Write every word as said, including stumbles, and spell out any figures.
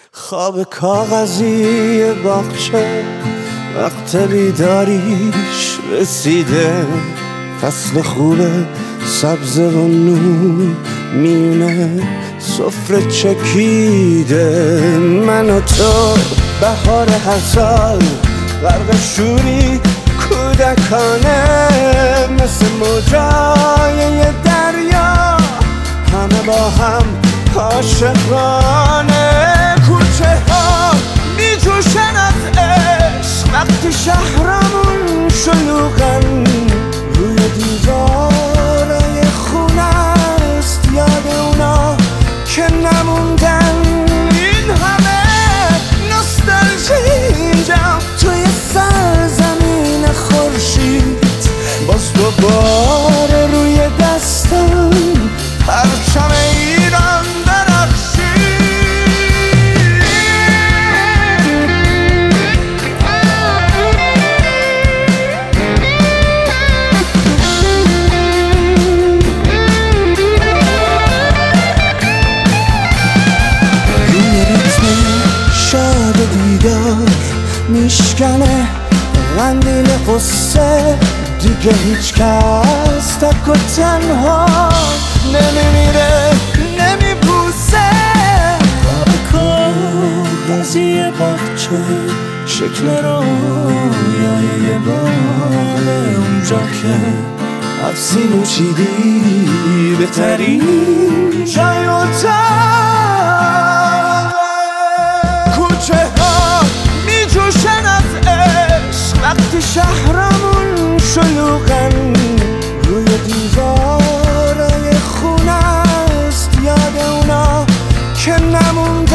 خواب کاغذی باغچه وقت بیداریش رسیده، فصل خوب سبز و نور میونه سفره چکیده. من و تو بهار هر سال غرق شوری کودکانه، مثل موجای دریا همه با هم عاشقانه. کوچه ها می جوشن از عشق وقتی شهرمون شلوغن، روی دیوارای خونه است یاد اونا که نموندن. این همه نوستالژی اینجا توی سرزمین خورشید، باز دوباره روی دستم پرچم ایران درخشید. روی ریتم شاد دیدار میشکنه قندیل قصه، دیگه هیچ کس تک و تنها نمیمیره نمیپوسه. خواب کاغذی باغچه شکل رویای یه باغ، اونجا که افسین و چیدی بهترین جای اتاق. کوچه ها می جوشن از عشق وقتی شهرمون شلوغن، روی دیوارای خونه است یاد اونا که نمون